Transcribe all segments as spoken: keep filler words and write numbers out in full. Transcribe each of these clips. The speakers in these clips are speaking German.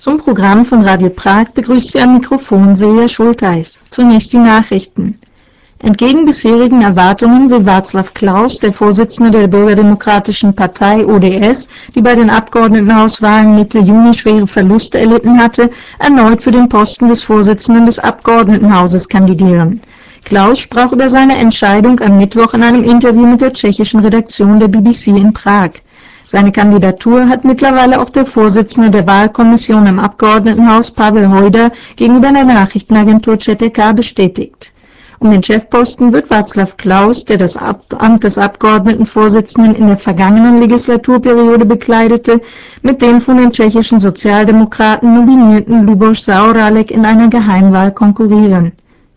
Zum Programm von Radio Prag begrüßt Sie am Mikrofon Silja Schultheis. Zunächst die Nachrichten. Entgegen bisherigen Erwartungen will Václav Klaus, der Vorsitzende der Bürgerdemokratischen Partei O D S, die bei den Abgeordnetenhauswahlen Mitte Juni schwere Verluste erlitten hatte, erneut für den Posten des Vorsitzenden des Abgeordnetenhauses kandidieren. Klaus sprach über seine Entscheidung am Mittwoch in einem Interview mit der tschechischen Redaktion der B B C in Prag. Seine Kandidatur hat mittlerweile auch der Vorsitzende der Wahlkommission im Abgeordnetenhaus, Pavel Hojda, gegenüber der Nachrichtenagentur Z D K bestätigt. Um den Chefposten wird Václav Klaus, der das Amt des Abgeordnetenvorsitzenden in der vergangenen Legislaturperiode bekleidete, mit dem von den tschechischen Sozialdemokraten nominierten Luboš Zaorálek in einer Geheimwahl konkurrieren.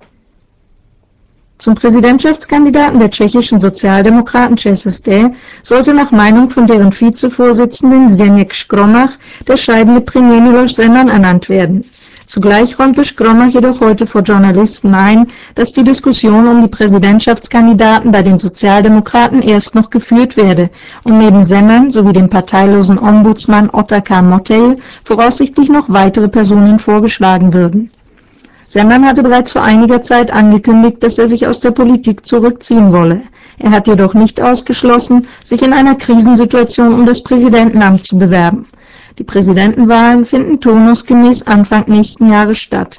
Zum Präsidentschaftskandidaten der tschechischen Sozialdemokraten ČSSD sollte nach Meinung von deren Vizevorsitzenden Zdeněk Škromach der scheidende Premier Miloš Zeman ernannt werden. Zugleich räumte Škromach jedoch heute vor Journalisten ein, dass die Diskussion um die Präsidentschaftskandidaten bei den Sozialdemokraten erst noch geführt werde und neben Zeman sowie dem parteilosen Ombudsmann Otakar Motejl voraussichtlich noch weitere Personen vorgeschlagen würden. Zeman hatte bereits vor einiger Zeit angekündigt, dass er sich aus der Politik zurückziehen wolle. Er hat jedoch nicht ausgeschlossen, sich in einer Krisensituation um das Präsidentenamt zu bewerben. Die Präsidentenwahlen finden turnusgemäß Anfang nächsten Jahres statt.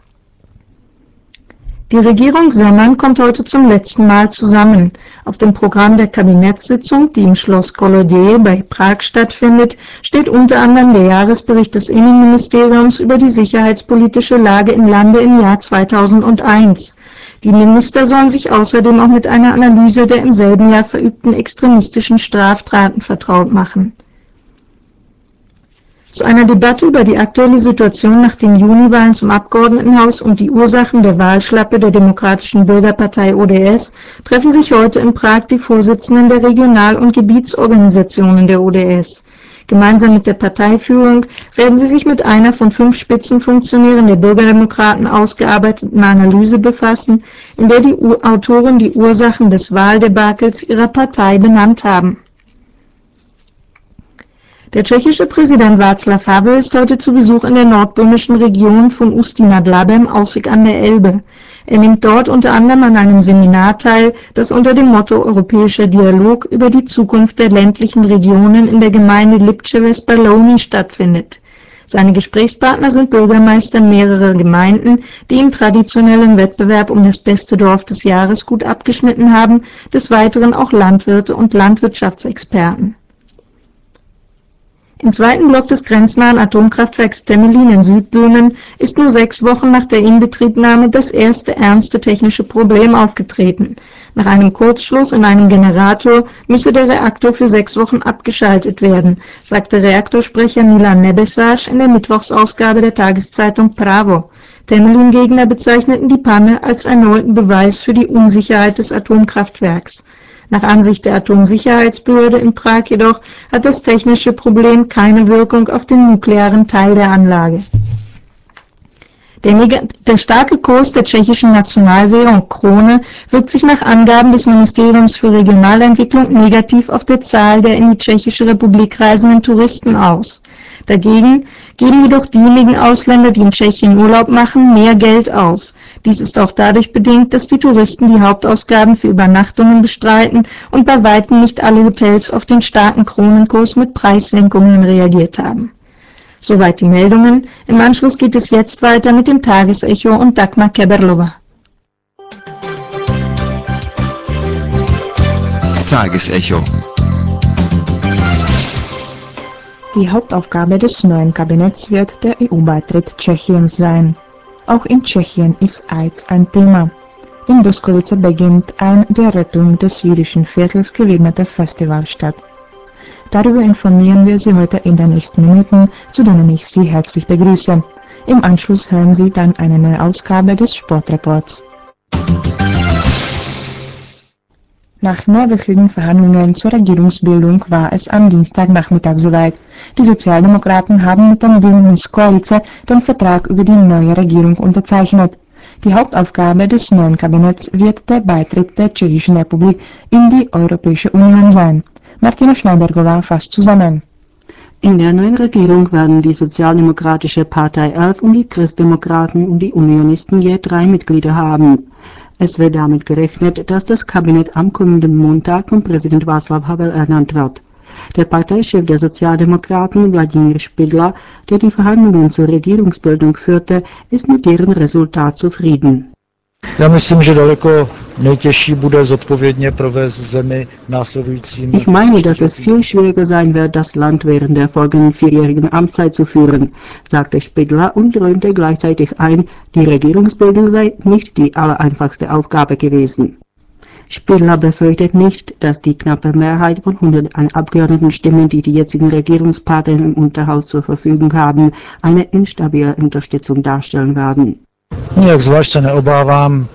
Die Regierung Zeman kommt heute zum letzten Mal zusammen. Auf dem Programm der Kabinettssitzung, die im Schloss Kolodje bei Prag stattfindet, steht unter anderem der Jahresbericht des Innenministeriums über die sicherheitspolitische Lage im Lande im Jahr zweitausendeins. Die Minister sollen sich außerdem auch mit einer Analyse der im selben Jahr verübten extremistischen Straftaten vertraut machen. Zu einer Debatte über die aktuelle Situation nach den Juniwahlen zum Abgeordnetenhaus und die Ursachen der Wahlschlappe der Demokratischen Bürgerpartei O D S treffen sich heute in Prag die Vorsitzenden der Regional- und Gebietsorganisationen der O D S. Gemeinsam mit der Parteiführung werden sie sich mit einer von fünf Spitzenfunktionären der Bürgerdemokraten ausgearbeiteten Analyse befassen, in der die Autoren die Ursachen des Wahldebakels ihrer Partei benannt haben. Der tschechische Präsident Václav Havel ist heute zu Besuch in der nordböhmischen Region von Ústí nad Labem, Aussig an der Elbe. Er nimmt dort unter anderem an einem Seminar teil, das unter dem Motto Europäischer Dialog über die Zukunft der ländlichen Regionen in der Gemeinde Lipče-Veßballoni stattfindet. Seine Gesprächspartner sind Bürgermeister mehrerer Gemeinden, die im traditionellen Wettbewerb um das beste Dorf des Jahres gut abgeschnitten haben, des Weiteren auch Landwirte und Landwirtschaftsexperten. Im zweiten Block des grenznahen Atomkraftwerks Temelín in Südböhmen ist nur sechs Wochen nach der Inbetriebnahme das erste ernste technische Problem aufgetreten. Nach einem Kurzschluss in einem Generator müsse der Reaktor für sechs Wochen abgeschaltet werden, sagte Reaktorsprecher Milan Nebesar in der Mittwochsausgabe der Tageszeitung Pravo. Temelín-Gegner bezeichneten die Panne als erneuten Beweis für die Unsicherheit des Atomkraftwerks. Nach Ansicht der Atomsicherheitsbehörde in Prag jedoch hat das technische Problem keine Wirkung auf den nuklearen Teil der Anlage. Der, der starke Kurs der tschechischen Nationalwährung Krone wirkt sich nach Angaben des Ministeriums für Regionalentwicklung negativ auf die Zahl der in die Tschechische Republik reisenden Touristen aus. Dagegen geben jedoch diejenigen Ausländer, die in Tschechien Urlaub machen, mehr Geld aus. Dies ist auch dadurch bedingt, dass die Touristen die Hauptausgaben für Übernachtungen bestreiten und bei weitem nicht alle Hotels auf den starken Kronenkurs mit Preissenkungen reagiert haben. Soweit die Meldungen. Im Anschluss geht es jetzt weiter mit dem Tagesecho und Dagmar Keberlova. Tagesecho. Die Hauptaufgabe des neuen Kabinetts wird der E U-Beitritt Tschechiens sein. Auch in Tschechien ist AIDS ein Thema. In Boskovice beginnt ein der Rettung des jüdischen Viertels gewidmeter Festival statt. Darüber informieren wir Sie heute in den nächsten Minuten, zu denen ich Sie herzlich begrüße. Im Anschluss hören Sie dann eine neue Ausgabe des Sportreports. Nach mehrwöchigen Verhandlungen zur Regierungsbildung war es am Dienstagnachmittag soweit. Die Sozialdemokraten haben mit dem Bündnis Koalice den Vertrag über die neue Regierung unterzeichnet. Die Hauptaufgabe des neuen Kabinetts wird der Beitritt der Tschechischen Republik in die Europäische Union sein. Martina Schneidergová fasst zusammen. In der neuen Regierung werden die Sozialdemokratische Partei elf und die Christdemokraten und die Unionisten je drei Mitglieder haben. Es wird damit gerechnet, dass das Kabinett am kommenden Montag von Präsident Václav Havel ernannt wird. Der Parteichef der Sozialdemokraten, Vladimír Špidla, der die Verhandlungen zur Regierungsbildung führte, ist mit deren Resultat zufrieden. Já myslím, že daleko nejtěžší bude zodpovědně provést zemi následujícím. Ich meine, dass es viel schwieriger sein wird, das Land während der folgenden vierjährigen Amtszeit zu führen, sagte Špidla und räumte gleichzeitig ein, die Regierungsbildung sei nicht die allereinfachste Aufgabe gewesen. Špidla befürchtet nicht, dass die knappe Mehrheit von hunderteins Abgeordnetenstimmen, die die jetzigen Regierungsparteien im Unterhaus zur Verfügung haben, eine instabile Unterstützung darstellen werden. Nijak zvlášť se neobávám,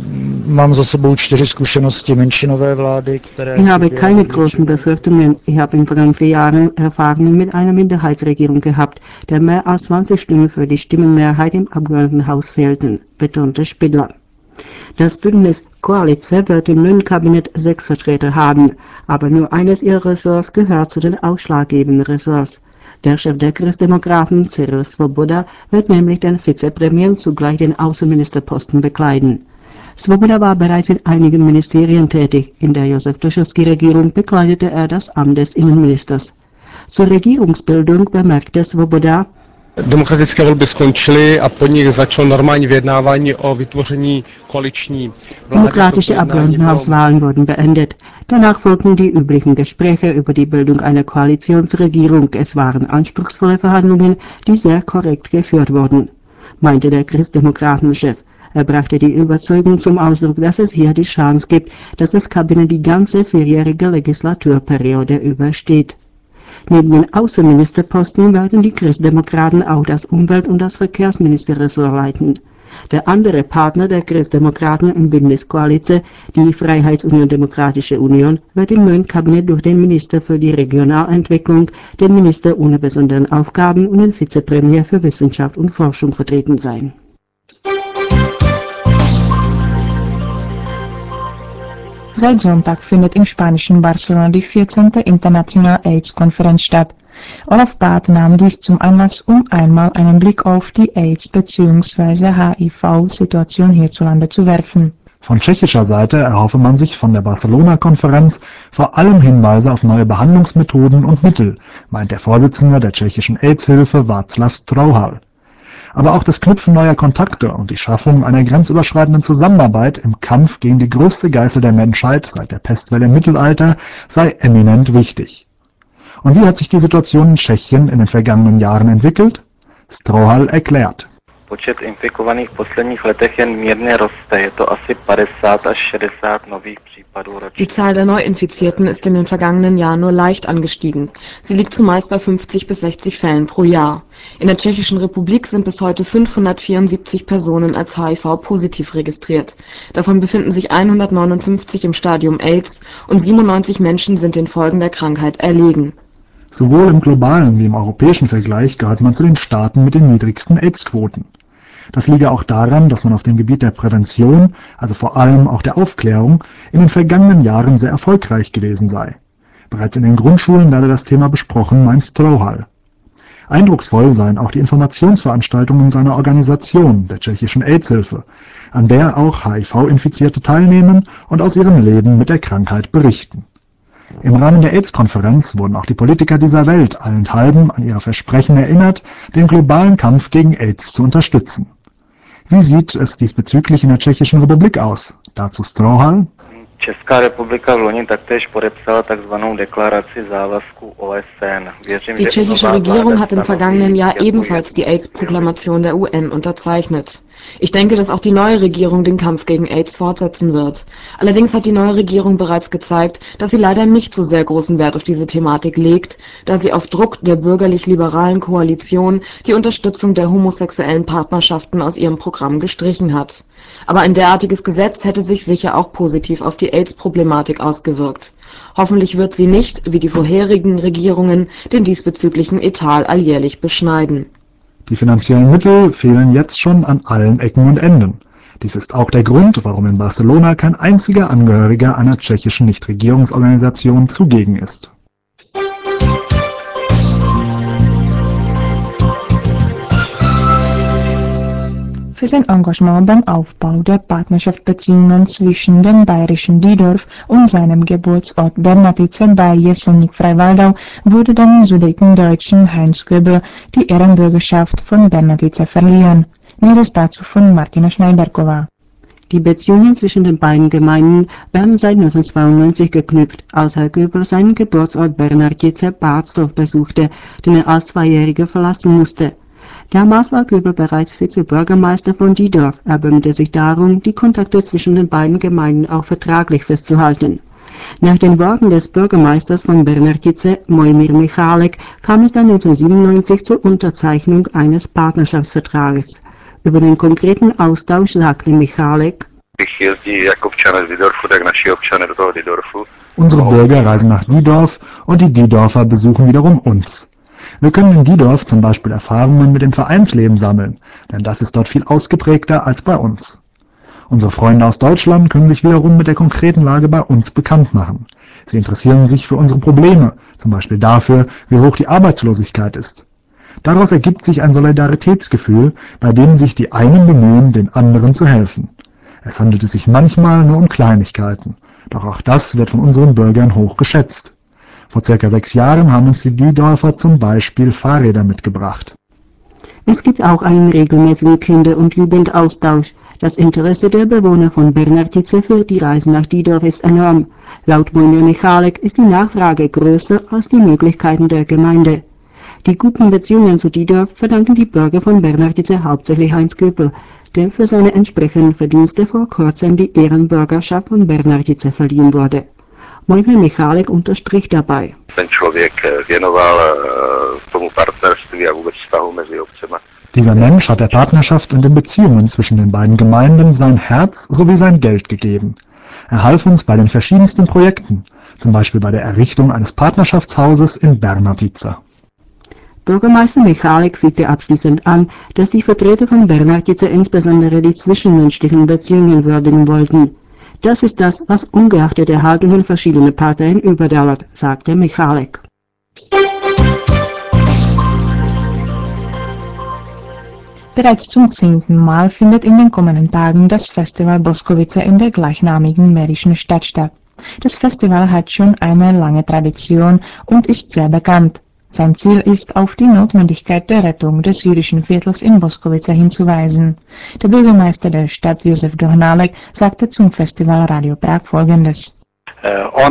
mám za sebou čtyři zkušenosti menšinové vlády, které... Ich habe keine großen Befürchtungen. Ich habe in den vergangenen Jahren Erfahrungen mit einer Minderheitsregierung gehabt, der mehr als zwanzig Stimmen für die Stimmenmehrheit im Abgeordnetenhaus fehlten, betonte Špidla. Das Bündnis Koalice wird im neuen Kabinett sechs Vertreter haben, aber nur eines ihrer Ressorts gehört zu den ausschlaggebenden Ressorts. Der Chef der Christdemokraten, Cyril Svoboda, wird nämlich den Vizepremier und zugleich den Außenministerposten bekleiden. Svoboda war bereits in einigen Ministerien tätig. In der Josef Tošovský-Regierung bekleidete er das Amt des Innenministers. Zur Regierungsbildung bemerkte Svoboda: Demokratické volby skončily a po nich začalo normální vyjednávání o vytvoření koaliční vlády. Demokratische Abgeordnetenhauswahlen wurden beendet. Danach folgten die üblichen Gespräche über die Bildung einer Koalitionsregierung. Es waren anspruchsvolle Verhandlungen, die sehr korrekt geführt wurden, meinte der Christdemokratenchef. Er brachte die Überzeugung zum Ausdruck, dass es hier die Chance gibt, dass das Kabinett die ganze vierjährige Legislaturperiode übersteht. Neben den Außenministerposten werden die Christdemokraten auch das Umwelt- und das Verkehrsministerressort leiten. Der andere Partner der Christdemokraten im Bündnis Koalice, die Freiheitsunion Demokratische Union, wird im neuen Kabinett durch den Minister für die Regionalentwicklung, den Minister ohne besonderen Aufgaben und den Vizepremier für Wissenschaft und Forschung vertreten sein. Seit Sonntag findet im spanischen Barcelona die vierzehnte Internationale AIDS-Konferenz statt. Olaf Barth nahm dies zum Anlass, um einmal einen Blick auf die AIDS- bzw. H I V-Situation hierzulande zu werfen. Von tschechischer Seite erhoffe man sich von der Barcelona-Konferenz vor allem Hinweise auf neue Behandlungsmethoden und Mittel, meint der Vorsitzende der tschechischen AIDS-Hilfe Václav Strouhal. Aber auch das Knüpfen neuer Kontakte und die Schaffung einer grenzüberschreitenden Zusammenarbeit im Kampf gegen die größte Geißel der Menschheit seit der Pestwelle im Mittelalter sei eminent wichtig. Und wie hat sich die Situation in Tschechien in den vergangenen Jahren entwickelt? Strouhal erklärt. Počet infikovaných v posledních letech jen mírně roste. Je to asi padesát až šedesát nových případů ročně. Die Zahl der Neuinfizierten ist in den vergangenen Jahren nur leicht angestiegen. Sie liegt zumeist bei fünfzig bis sechzig Fällen pro Jahr. In der Tschechischen Republik sind bis heute fünfhundertvierundsiebzig Personen als H I V-positiv registriert. Davon befinden sich hundertneunundfünfzig im Stadium AIDS und siebenundneunzig Menschen sind den Folgen der Krankheit erlegen. Sowohl im globalen wie im europäischen Vergleich gehört man zu den Staaten mit den niedrigsten AIDS-Quoten. Das liege auch daran, dass man auf dem Gebiet der Prävention, also vor allem auch der Aufklärung, in den vergangenen Jahren sehr erfolgreich gewesen sei. Bereits in den Grundschulen werde das Thema besprochen, meint Strouhal. Eindrucksvoll seien auch die Informationsveranstaltungen seiner Organisation, der tschechischen AIDS-Hilfe, an der auch H I V-Infizierte teilnehmen und aus ihrem Leben mit der Krankheit berichten. Im Rahmen der AIDS-Konferenz wurden auch die Politiker dieser Welt allenthalben an ihre Versprechen erinnert, den globalen Kampf gegen AIDS zu unterstützen. Wie sieht es diesbezüglich in der Tschechischen Republik aus? Dazu Strouhal. Česká republika v loni taktéž podepsala takzvanou deklaraci závazků O S N. Věřím, Die tschechische Regierung hat im vergangenen Jahr ebenfalls die AIDS-Proklamation der U N unterzeichnet. Ich denke, dass auch die neue Regierung den Kampf gegen AIDS fortsetzen wird. Allerdings hat die neue Regierung bereits gezeigt, dass sie leider nicht so sehr großen Wert auf diese Thematik legt, da sie auf Druck der bürgerlich-liberalen Koalition die Unterstützung der homosexuellen Partnerschaften aus ihrem Programm gestrichen hat. Aber ein derartiges Gesetz hätte sich sicher auch positiv auf die AIDS-Problematik ausgewirkt. Hoffentlich wird sie nicht, wie die vorherigen Regierungen, den diesbezüglichen Etat alljährlich beschneiden. Die finanziellen Mittel fehlen jetzt schon an allen Ecken und Enden. Dies ist auch der Grund, warum in Barcelona kein einziger Angehöriger einer tschechischen Nichtregierungsorganisation zugegen ist. für sein Engagement beim Aufbau der Partnerschaftsbeziehungen zwischen dem bayerischen Diedorf und seinem Geburtsort Bernatice bei Jesenik-Freiwaldau wurde dem Sudetendeutschen Heinz Göbel die Ehrenbürgerschaft von Bernatice verliehen. Näheres dazu von Martina Schneiderkova. Die Beziehungen zwischen den beiden Gemeinden werden seit neunzehnhundertzweiundneunzig geknüpft, als Herr Göbel seinen Geburtsort Bernatice Barzdorf besuchte, den er als Zweijähriger verlassen musste. Damals war Göbel bereits Vizebürgermeister von Diedorf. Er bemühte sich darum, die Kontakte zwischen den beiden Gemeinden auch vertraglich festzuhalten. Nach den Worten des Bürgermeisters von Bernatice, Mojmír Michalek, kam es dann neunzehnhundertsiebenundneunzig zur Unterzeichnung eines Partnerschaftsvertrages. Über den konkreten Austausch sagte Michalek: Unsere Bürger reisen nach Diedorf und die Diedorfer besuchen wiederum uns. Wir können in Diedorf zum Beispiel Erfahrungen mit dem Vereinsleben sammeln, denn das ist dort viel ausgeprägter als bei uns. Unsere Freunde aus Deutschland können sich wiederum mit der konkreten Lage bei uns bekannt machen. Sie interessieren sich für unsere Probleme, zum Beispiel dafür, wie hoch die Arbeitslosigkeit ist. Daraus ergibt sich ein Solidaritätsgefühl, bei dem sich die einen bemühen, den anderen zu helfen. Es handelt sich manchmal nur um Kleinigkeiten, doch auch das wird von unseren Bürgern hoch geschätzt. Vor circa sechs Jahren haben uns die Diedorfer zum Beispiel Fahrräder mitgebracht. Es gibt auch einen regelmäßigen Kinder- und Jugendaustausch. Das Interesse der Bewohner von Bernatice für die Reisen nach Diedorf ist enorm. Laut Mojmír Michalek ist die Nachfrage größer als die Möglichkeiten der Gemeinde. Die guten Beziehungen zu Diedorf verdanken die Bürger von Bernatice hauptsächlich Heinz Göbel, der für seine entsprechenden Verdienste vor kurzem die Ehrenbürgerschaft von Bernatice verliehen wurde. Mojmír Michalek unterstrich dabei: Dieser Mensch hat der Partnerschaft und den Beziehungen zwischen den beiden Gemeinden sein Herz sowie sein Geld gegeben. Er half uns bei den verschiedensten Projekten, zum Beispiel bei der Errichtung eines Partnerschaftshauses in Bernatice. Bürgermeister Michalek fügte abschließend an, dass die Vertreter von Bernatice insbesondere die zwischenmenschlichen Beziehungen würdigen wollten. Das ist das, was ungeachtet der Haltungen verschiedener Parteien überdauert, sagte Michalek. Bereits zum zehnten Mal findet in den kommenden Tagen das Festival Boskovice in der gleichnamigen mährischen Stadt statt. Das Festival hat schon eine lange Tradition und ist sehr bekannt. Sein Ziel ist, auf die Notwendigkeit der Rettung des jüdischen Viertels in Boskovice hinzuweisen. Der Bürgermeister der Stadt, Josef Dohnálek, sagte zum Festival Radio Prag Folgendes. On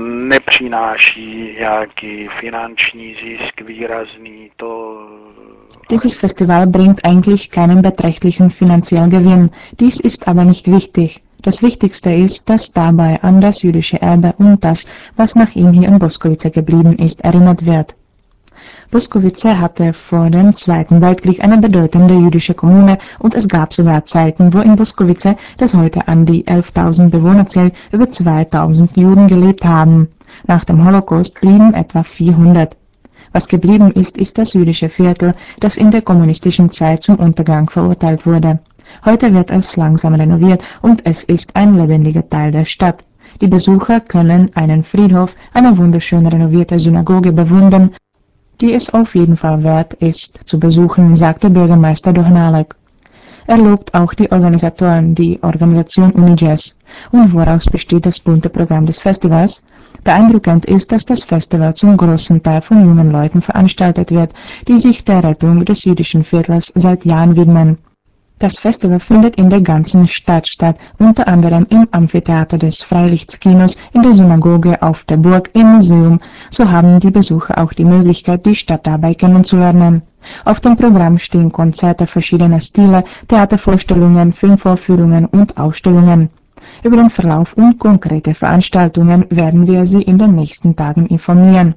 nepřináší nějaký finanční zisk výrazný, to Dieses Festival bringt eigentlich keinen beträchtlichen finanziellen Gewinn. Dies ist aber nicht wichtig. Das Wichtigste ist, dass dabei an das jüdische Erbe und das, was nach ihm hier in Boskovice geblieben ist, erinnert wird. Boskovice hatte vor dem Zweiten Weltkrieg eine bedeutende jüdische Kommune und es gab sogar Zeiten, wo in Boskovice, das heute an die elftausend Bewohner zählt, über zweitausend Juden gelebt haben. Nach dem Holocaust blieben etwa vierhundert. Was geblieben ist, ist das jüdische Viertel, das in der kommunistischen Zeit zum Untergang verurteilt wurde. Heute wird es langsam renoviert und es ist ein lebendiger Teil der Stadt. Die Besucher können einen Friedhof, eine wunderschön renovierte Synagoge bewundern, die es auf jeden Fall wert ist zu besuchen, sagte Bürgermeister Dohnálek. Er lobt auch die Organisatoren, die Organisation Unijazz. Und woraus besteht das bunte Programm des Festivals? Beeindruckend ist, dass das Festival zum großen Teil von jungen Leuten veranstaltet wird, die sich der Rettung des jüdischen Viertels seit Jahren widmen. Das Festival findet in der ganzen Stadt statt, unter anderem im Amphitheater des Freilichtskinos, in der Synagoge, auf der Burg, im Museum. So haben die Besucher auch die Möglichkeit, die Stadt dabei kennenzulernen. Auf dem Programm stehen Konzerte verschiedener Stile, Theatervorstellungen, Filmvorführungen und Ausstellungen. Über den Verlauf und konkrete Veranstaltungen werden wir Sie in den nächsten Tagen informieren.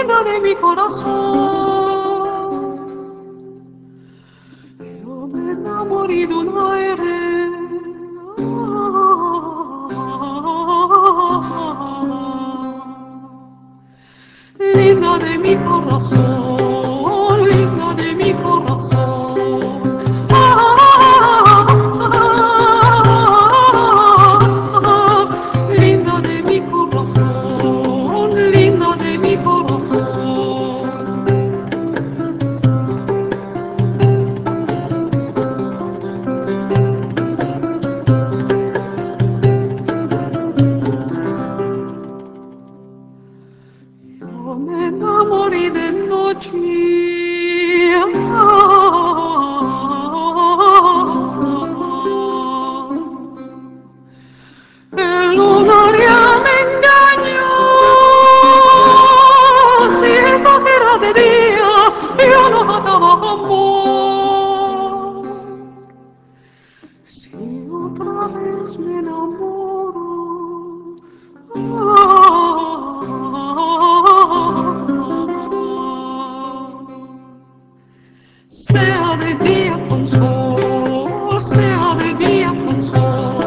Yo me corazón, linda de mi corazón. Linda de mi corazón, linda de mi corazón. Yo me enamoré de noche. El lunaria me engañó. Si esta era de día, yo no mataba amor. Si otra vez me enamoro, sea de día con sol, sea de día con sol.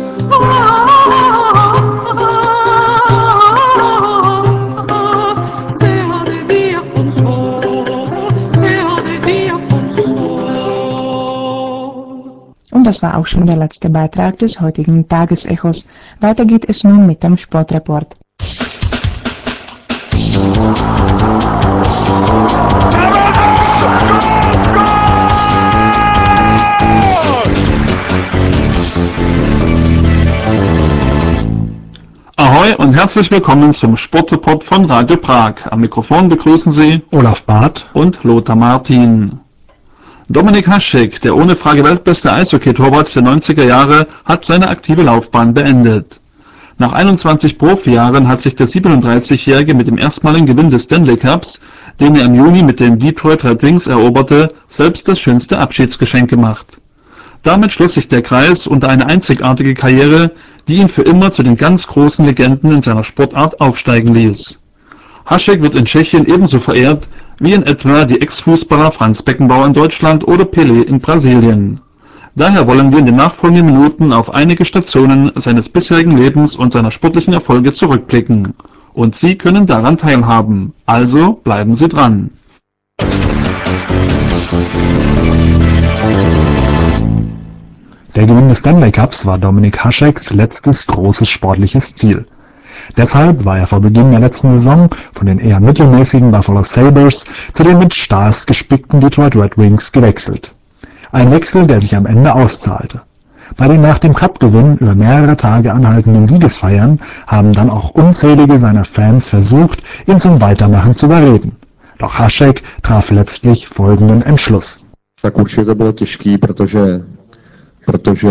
Sea de día con sol, sea de día con sol. Und das war auch schon der letzte Beitrag des heutigen Tagesechos. Weiter geht es nun mit dem Sportreport. Ahoi und herzlich willkommen zum Sportreport von Radio Prag. Am Mikrofon begrüßen Sie Olaf Barth und Lothar Martin. Dominik Hašek, der ohne Frage weltbeste Eishockey-Torwart der neunziger Jahre, hat seine aktive Laufbahn beendet. Nach einundzwanzig Profijahren hat sich der siebenunddreißigjährige mit dem erstmaligen Gewinn des Stanley Cups, den er im Juni mit den Detroit Red Wings eroberte, selbst das schönste Abschiedsgeschenk gemacht. Damit schloss sich der Kreis unter eine einzigartige Karriere, die ihn für immer zu den ganz großen Legenden in seiner Sportart aufsteigen ließ. Hašek wird in Tschechien ebenso verehrt wie in etwa die Ex-Fußballer Franz Beckenbauer in Deutschland oder Pelé in Brasilien. Daher wollen wir in den nachfolgenden Minuten auf einige Stationen seines bisherigen Lebens und seiner sportlichen Erfolge zurückblicken. Und Sie können daran teilhaben. Also bleiben Sie dran. Der Gewinn des Stanley Cups war Dominik Hašeks letztes großes sportliches Ziel. Deshalb war er vor Beginn der letzten Saison von den eher mittelmäßigen Buffalo Sabres zu den mit Stars gespickten Detroit Red Wings gewechselt. Ein Wechsel, der sich am Ende auszahlte. Bei den nach dem Cup-Gewinn über mehrere Tage anhaltenden Siegesfeiern haben dann auch unzählige seiner Fans versucht, ihn zum Weitermachen zu überreden. Doch Hašek traf letztlich folgenden Entschluss. Tak určitě to bylo těžký, protože, protože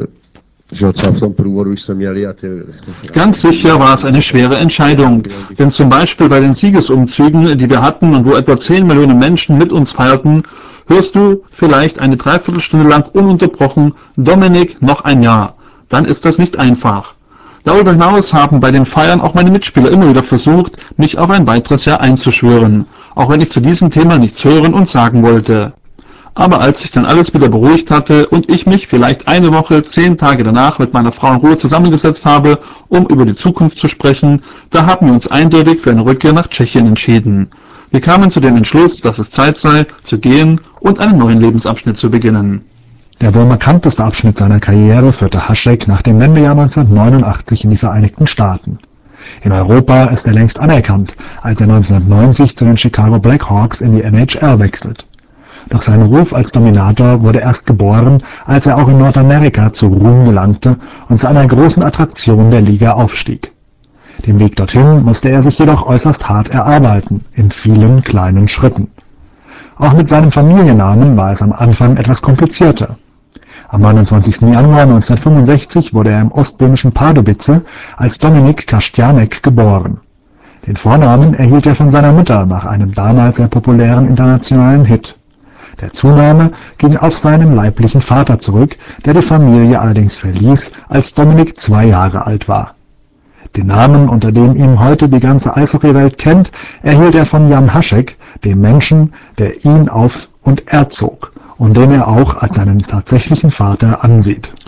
že třeba v tom průvodu jsme měli a ty... Ganz sicher war es eine schwere Entscheidung, denn zum Beispiel bei den Siegesumzügen, die wir hatten und wo etwa zehn Millionen Menschen mit uns feierten, hörst du vielleicht eine Dreiviertelstunde lang ununterbrochen Dominik noch ein Jahr. Dann ist das nicht einfach. Darüber hinaus haben bei den Feiern auch meine Mitspieler immer wieder versucht, mich auf ein weiteres Jahr einzuschwören, auch wenn ich zu diesem Thema nichts hören und sagen wollte. Aber als sich dann alles wieder beruhigt hatte und ich mich vielleicht eine Woche, zehn Tage danach mit meiner Frau in Ruhe zusammengesetzt habe, um über die Zukunft zu sprechen, da haben wir uns eindeutig für eine Rückkehr nach Tschechien entschieden. Wir kamen zu dem Entschluss, dass es Zeit sei, zu gehen und einen neuen Lebensabschnitt zu beginnen. Der wohl markanteste Abschnitt seiner Karriere führte Hašek nach dem Wendejahr neunzehnhundertneunundachtzig in die Vereinigten Staaten. In Europa ist er längst anerkannt, als er neunzehnhundertneunzig zu den Chicago Blackhawks in die N H L wechselt. Doch sein Ruf als Dominator wurde erst geboren, als er auch in Nordamerika zu Ruhm gelangte und zu einer großen Attraktion der Liga aufstieg. Den Weg dorthin musste er sich jedoch äußerst hart erarbeiten, in vielen kleinen Schritten. Auch mit seinem Familiennamen war es am Anfang etwas komplizierter. Am neunundzwanzigsten Januar neunzehnhundertfünfundsechzig wurde er im ostböhmischen Pardubice als Dominik Kastianek geboren. Den Vornamen erhielt er von seiner Mutter nach einem damals sehr populären internationalen Hit. Der Zunahme ging auf seinen leiblichen Vater zurück, der die Familie allerdings verließ, als Dominik zwei Jahre alt war. Den Namen, unter dem ihn heute die ganze Eishockeywelt kennt, erhielt er von Jan Hašek, dem Menschen, der ihn auf- und erzog und den er auch als seinen tatsächlichen Vater ansieht.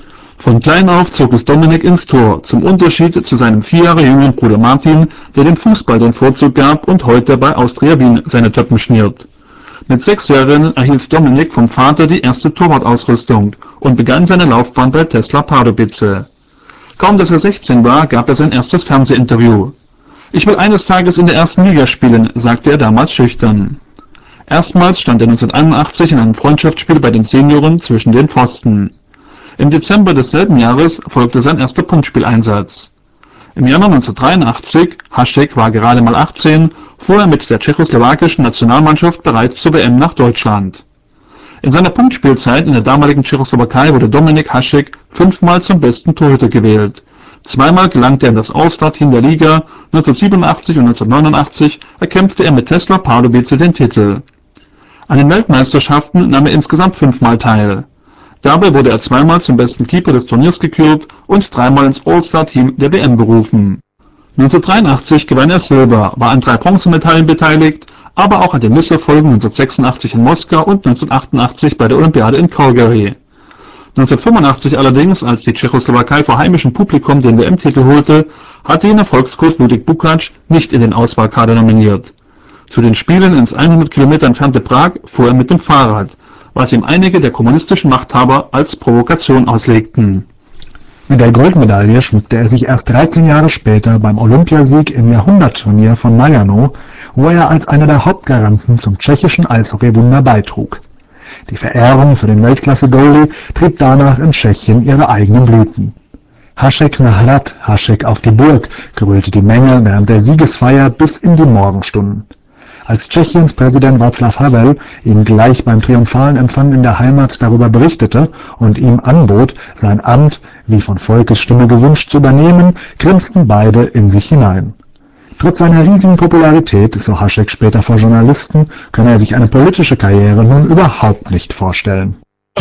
Von klein auf zog es Dominik ins Tor, zum Unterschied zu seinem vier Jahre jüngeren Bruder Martin, der dem Fußball den Vorzug gab und heute bei Austria Wien seine Töppen schniert. Mit sechs Jahren erhielt Dominik vom Vater die erste Torwartausrüstung und begann seine Laufbahn bei Tesla Pardubice. Kaum dass er sechzehn war, gab er sein erstes Fernsehinterview. »Ich will eines Tages in der ersten Liga spielen«, sagte er damals schüchtern. Erstmals stand er neunzehnhunderteinundachtzig in einem Freundschaftsspiel bei den Senioren zwischen den Pfosten. Im Dezember desselben Jahres folgte sein erster Punktspieleinsatz. Im Januar neunzehnhundertdreiundachtzig, Hašek war gerade mal achtzehn, fuhr er mit der tschechoslowakischen Nationalmannschaft bereits zur W M nach Deutschland. In seiner Punktspielzeit in der damaligen Tschechoslowakei wurde Dominik Hašek fünfmal zum besten Torhüter gewählt. Zweimal gelangte er in das All-Star-Team der Liga, neunzehnhundertsiebenundachtzig und neunzehnhundertneunundachtzig erkämpfte er mit Tesla Pardubice den Titel. An den Weltmeisterschaften nahm er insgesamt fünfmal teil. Dabei wurde er zweimal zum besten Keeper des Turniers gekürt und dreimal ins All-Star-Team der W M berufen. neunzehnhundertdreiundachtzig gewann er Silber, war an drei Bronzemedaillen beteiligt, aber auch an den Misserfolgen neunzehnhundertsechsundachtzig in Moskau und neunzehnhundertachtundachtzig bei der Olympiade in Calgary. neunzehnhundertfünfundachtzig allerdings, als die Tschechoslowakei vor heimischem Publikum den W M-Titel holte, hatte ihn Erfolgscoach Ludwig Bukac nicht in den Auswahlkader nominiert. Zu den Spielen ins hundert Kilometer entfernte Prag fuhr er mit dem Fahrrad, was ihm einige der kommunistischen Machthaber als Provokation auslegten. Mit der Goldmedaille schmückte er sich erst dreizehn Jahre später beim Olympiasieg im Jahrhundertturnier von Nagano, wo er als einer der Hauptgaranten zum tschechischen Eishockeywunder beitrug. Die Verehrung für den Weltklasse-Goalie trieb danach in Tschechien ihre eigenen Blüten. Hašek na hrad, Hašek auf die Burg, grölte die Menge während der Siegesfeier bis in die Morgenstunden. Als Tschechiens Präsident Václav Havel ihm gleich beim triumphalen Empfang in der Heimat darüber berichtete und ihm anbot, sein Amt, wie von Volkes Stimme gewünscht, zu übernehmen, grinsten beide in sich hinein. Trotz seiner riesigen Popularität, so Hašek später vor Journalisten, könne er sich eine politische Karriere nun überhaupt nicht vorstellen.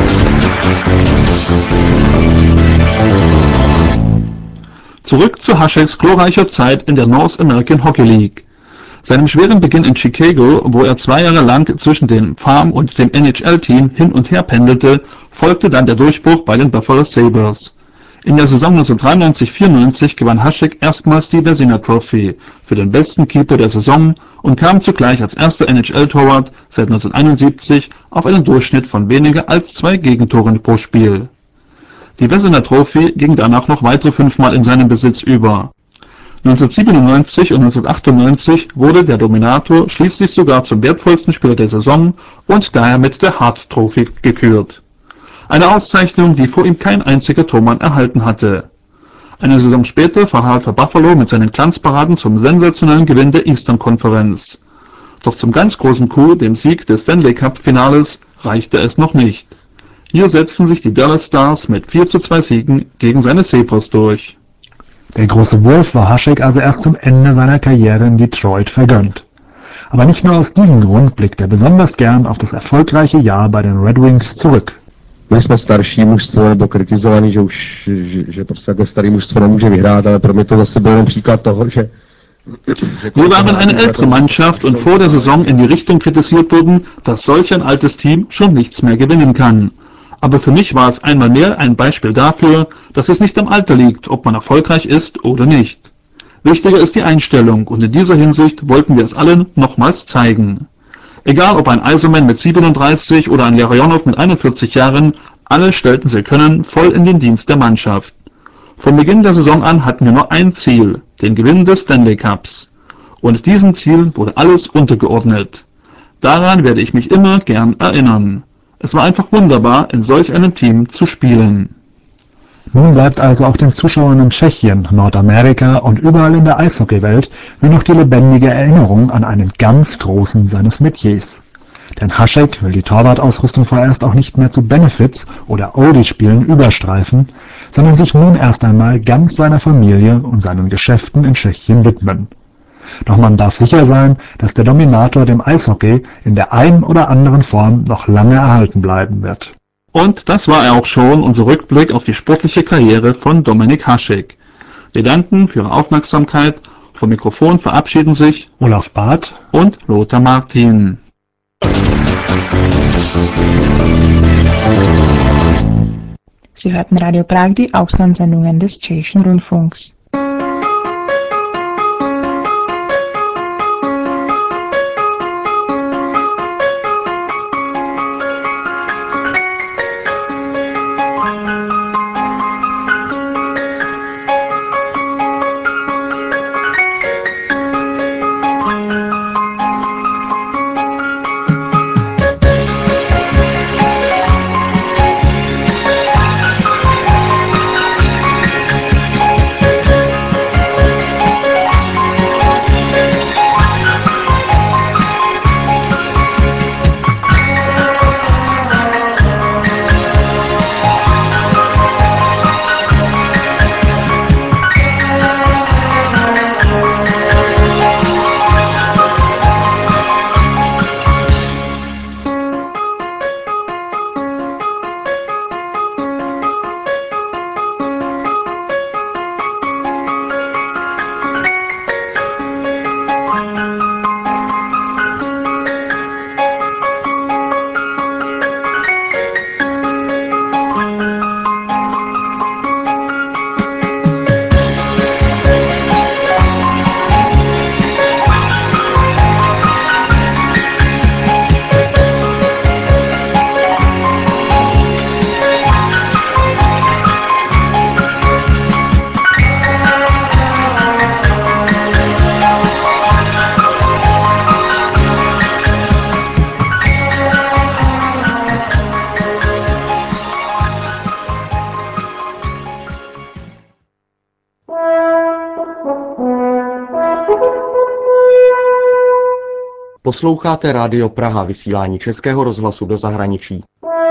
Zurück zu Hašeks glorreicher Zeit in der North American Hockey League. Seinem schweren Beginn in Chicago, wo er zwei Jahre lang zwischen dem Farm- und dem N H L-Team hin und her pendelte, folgte dann der Durchbruch bei den Buffalo Sabres. In der Saison neunzehnhundertdreiundneunzig vierundneunzig gewann Hašek erstmals die Vezina Trophy für den besten Keeper der Saison und kam zugleich als erster N H L-Torwart seit neunzehnhunderteinundsiebzig auf einen Durchschnitt von weniger als zwei Gegentoren pro Spiel. Die Vezina Trophy ging danach noch weitere fünfmal in seinen Besitz über. neunzehnhundertsiebenundneunzig und neunzehnhundertachtundneunzig wurde der Dominator schließlich sogar zum wertvollsten Spieler der Saison und daher mit der Hart Trophy gekürt. Eine Auszeichnung, die vor ihm kein einziger Tormann erhalten hatte. Eine Saison später verhalf er Buffalo mit seinen Glanzparaden zum sensationellen Gewinn der Eastern Conference. Doch zum ganz großen Coup, dem Sieg des Stanley Cup Finales, reichte es noch nicht. Hier setzten sich die Dallas Stars mit vier zu zwei Siegen gegen seine Sabres durch. Der große Wurf war Hašek also erst zum Ende seiner Karriere in Detroit vergönnt. Aber nicht nur aus diesem Grund blickt er besonders gern auf das erfolgreiche Jahr bei den Red Wings zurück. My jsme starší mužstvo, nebo kritizovaný, že už že, že prostě takhle starý mužstvo nemůže vyhrát, ale pro mě to zase byl jen příklad toho, že Wir waren eine ältere Mannschaft und vor der Saison in die Richtung kritisiert wurden, dass solch ein altes Team schon nichts mehr gewinnen kann. Aber für mich war es einmal mehr ein Beispiel dafür, dass es nicht am Alter liegt, ob man erfolgreich ist oder nicht. Wichtiger ist die Einstellung und in dieser Hinsicht wollten wir es allen nochmals zeigen. Egal ob ein Eiserman mit siebenunddreißig oder ein Larionov mit einundvierzig Jahren, alle stellten sie Können voll in den Dienst der Mannschaft. Von Beginn der Saison an hatten wir nur ein Ziel, den Gewinn des Stanley Cups. Und diesem Ziel wurde alles untergeordnet. Daran werde ich mich immer gern erinnern. Es war einfach wunderbar, in solch einem Team zu spielen. Nun bleibt also auch den Zuschauern in Tschechien, Nordamerika und überall in der Eishockeywelt nur noch die lebendige Erinnerung an einen ganz Großen seines Metiers. Denn Hašek will die Torwartausrüstung vorerst auch nicht mehr zu Benefits oder Oldie-Spielen überstreifen, sondern sich nun erst einmal ganz seiner Familie und seinen Geschäften in Tschechien widmen. Doch man darf sicher sein, dass der Dominator dem Eishockey in der einen oder anderen Form noch lange erhalten bleiben wird. Und das war er auch schon, unser Rückblick auf die sportliche Karriere von Dominik Hašek. Wir danken für Ihre Aufmerksamkeit. Vom Mikrofon verabschieden sich Olaf Barth und Lothar Martin. Sie hörten Radio Prag, die Auslandssendungen des Tschechischen Rundfunks. Posloucháte Rádio Praha, vysílání Českého rozhlasu do zahraničí.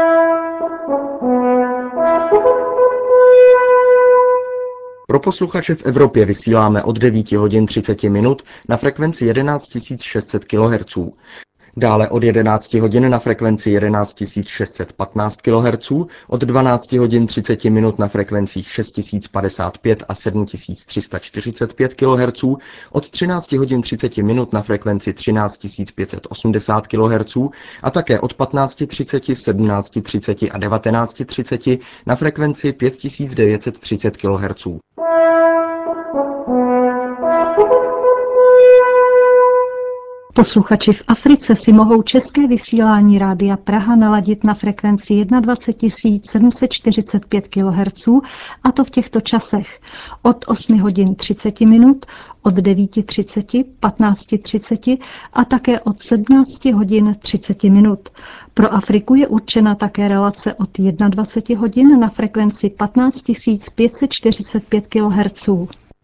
Pro posluchače v Evropě vysíláme od devět hodin třicet minut na frekvenci jedenáct tisíc šest set kilohertzů. Dále od jedenácti hodin na frekvenci jedenáct tisíc šest set patnáct kilohertzů, od dvanácti hodin třicet minut na frekvencích šest tisíc padesát pět a sedm tisíc tři sta čtyřicet pět kilohertzů, od třinácti hodin třicet minut na frekvenci třináct tisíc pět set osmdesát kilohertzů a také od patnácti třicet, sedmnácti třicet a devatenácti třicet na frekvenci pět tisíc devět set třicet kilohertzů. Posluchači v Africe si mohou české vysílání Rádia Praha naladit na frekvenci dvacet jedna tisíc sedm set čtyřicet pět kilohertzů, a to v těchto časech od osmi hodin třicet minut, od devíti třicet, patnácti třicet a také od sedmnácti hodin třicet minut. Pro Afriku je určena také relace od dvacet jedna hodin na frekvenci patnáct tisíc pět set čtyřicet pět kilohertzů.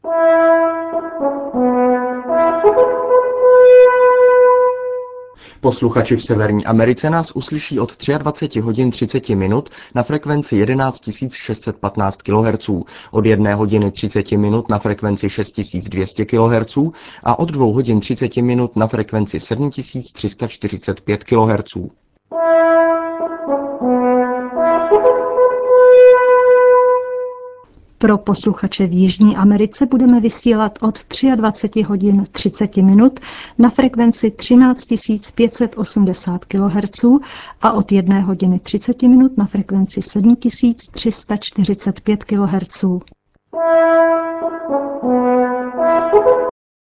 Posluchači v Severní Americe nás uslyší od dvacet tři hodin třicet minut na frekvenci jedenáct tisíc šest set patnáct kilohertzů, od jedné hodiny třicet minut na frekvenci šest tisíc dvě stě kilohertzů a od dvou hodin třicet minut na frekvenci sedm tisíc tři sta čtyřicet pět kilohertzů. Pro posluchače v Jižní Americe budeme vysílat od dvacet tři hodin třicet minut na frekvenci třináct tisíc pět set osmdesát kilohertzů a od jedné hodiny třicet minut na frekvenci sedm tisíc tři sta čtyřicet pět kilohertzů.